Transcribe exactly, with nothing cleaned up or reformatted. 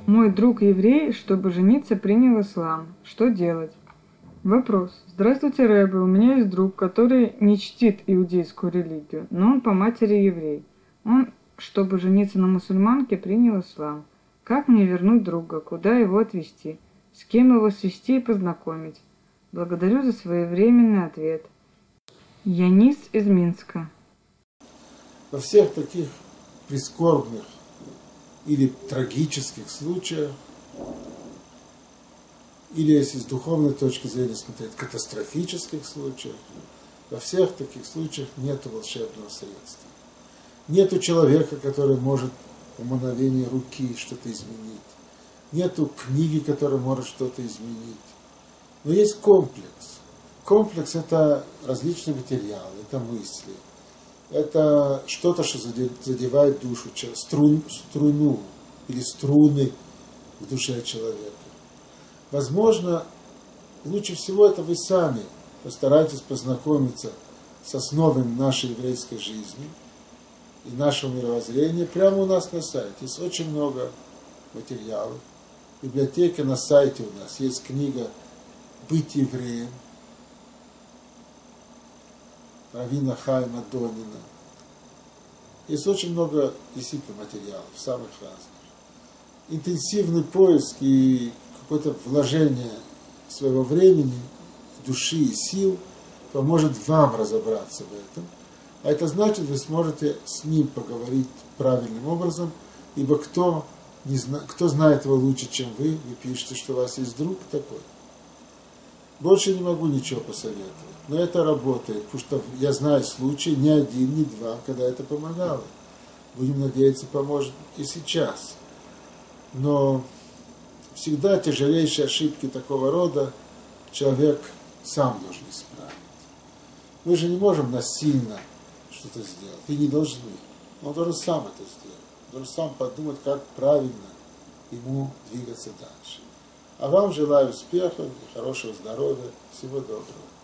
Мой друг еврей, чтобы жениться, принял ислам. Что делать? Вопрос. Здравствуйте, Рэбе. У меня есть друг, который не чтит иудейскую религию, но он по матери еврей. Он, чтобы жениться на мусульманке, принял ислам. Как мне вернуть друга? Куда его отвезти? С кем его свести и познакомить? Благодарю за своевременный ответ. Янис из Минска. Во всех таких прискорбных или трагических случаях, или если с духовной точки зрения смотреть, катастрофических случаях, во всех таких случаях нет волшебного средства. Нету человека, который может по мгновению руки что-то изменить. Нету книги, которая может что-то изменить. Но есть комплекс. Комплекс – это различные материалы, это мысли. Это что-то, что задевает душу, струн, струну или струны в душе человека. Возможно, лучше всего это вы сами постарайтесь познакомиться с основами нашей еврейской жизни и нашего мировоззрения прямо у нас на сайте. Есть очень много материалов. В библиотеке на сайте у нас есть книга «Быть евреем» раввина Хаима Донина. Есть очень много действительно материалов, самых разных. Интенсивный поиск и какое-то вложение своего времени, души и сил поможет вам разобраться в этом. А это значит, вы сможете с ним поговорить правильным образом, ибо кто, не зна... кто знает его лучше, чем вы, вы пишете, что у вас есть друг такой. Больше не могу ничего посоветовать. Но это работает, потому что я знаю случаи, не один, не два, когда это помогало. Будем надеяться, поможет и сейчас. Но всегда тяжелейшие ошибки такого рода человек сам должен исправить. Мы же не можем насильно что-то сделать, и не должны. Он должен сам это сделать. Он должен сам подумать, как правильно ему двигаться дальше. А вам желаю успехов и хорошего здоровья. Всего доброго.